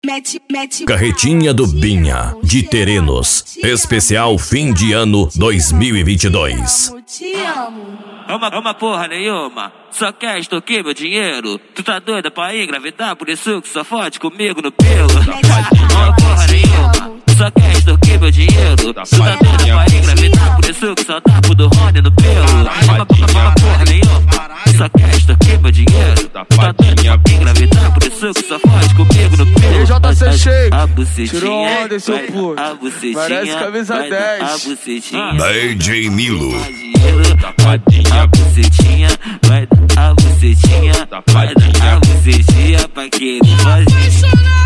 Carretinha do Binha, de Terenos. Especial fim de ano 2022. Te amo. Uma porra nenhuma, só quer extorquir meu dinheiro. Tu tá doida pra engravidar, por isso que só fode comigo no pelo. Uma porra nenhuma, só quer extorquir meu dinheiro. Tu tá doida pra engravidar, por isso que só dá pro do Rony no pelo. Uma porra nenhuma, só quer extorquir meu dinheiro. Tu tá doida pra engravidar, por isso que só fode comigo no pelo. JC Shake, a bucetinha, tirou onda esse seu puto, parece camisa 10. A bucetinha, DJ Milo. A bucetinha, vai dar a bucetinha, vai dar a bucetinha pra que ele faz isso.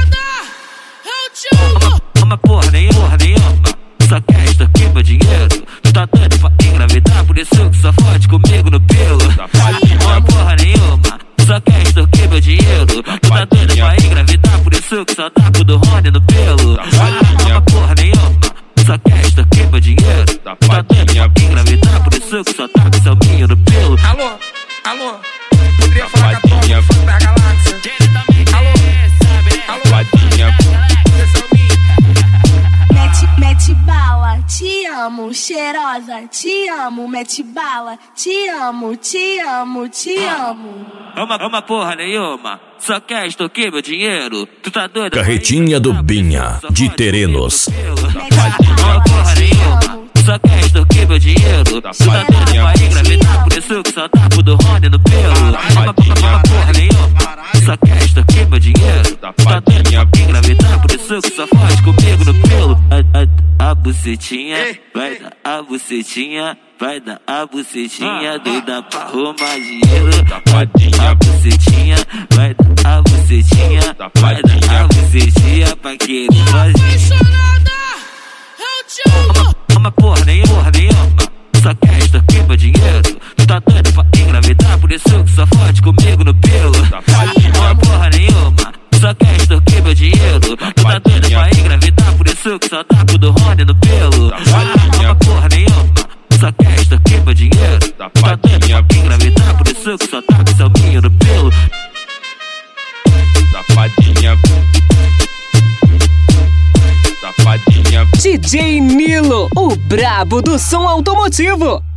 Uma porra nenhuma, só quer extorquir meu dinheiro. Tu tá doido pra engravidar, por isso que só fode comigo no pelo. Uma porra nenhuma, só quer extorquir meu dinheiro. Tu tá doido pra engravidar, por isso que só dá pro do Rony no pelo. Uma porra nenhuma, só quer extorquir meu dinheiro. Tu tá doido pra engravidar, por isso que só dá pro seu minho no pelo. Alô, poderia falar com a top fã da galáxia. Alô, Mete bala, te amo, cheirosa, te amo, mete bala, te amo, te amo, te amo. Uma porra nenhuma, só quer extorquir meu dinheiro. Tu tá doido? Carretinha do Binha, de Terenos. Uma porra nenhuma, só quer extorquir meu dinheiro. Tu tá doido pra engravidar, por isso que só dá pro do Rony no pelo. Uma porra nenhuma, só quer extorquir meu dinheiro. Tu tá doido pra engravidar, por isso que só fode comigo no pelo. A bucetinha, vai dar a bucetinha, vai dar a bucetinha, doida pra arrumar dinheiro. A bucetinha, vai dar a bucetinha, vai dar a bucetinha pra que ele faz isso. Uma porra nenhuma, só quer extorquir meu dinheiro. Tu tá doido pra engravidar, por isso que só fode comigo no pelo. Uma porra nenhuma, só quer extorquir meu dinheiro. Tu tá doido pra engravidar, por isso que só dá pro do Rony no pelo. Uma porra nenhuma, só quer extorquir meu dinheiro. Tu tá doido pra engravidar, por isso que só dá pro seu minho no pelo. Safadinha. DJ Nilo, o brabo do som automotivo.